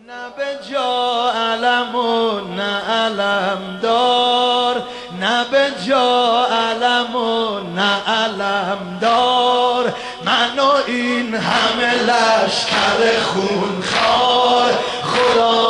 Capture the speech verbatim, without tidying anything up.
نه به جا علم و نه علم دار، نه به جا علم و نه علم دار، من و این همه لشکر خونخوار. خدا